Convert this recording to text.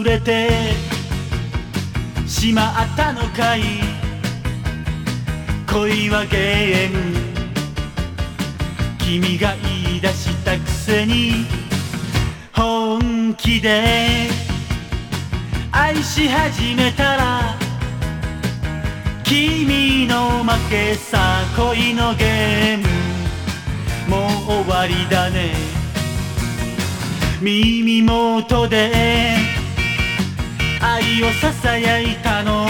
れてしまったのかい。恋はゲーム、君が言い出したくせに本気で愛し始めたら君の負けさ。恋のゲームもう終わりだね。耳元で愛をささやいたの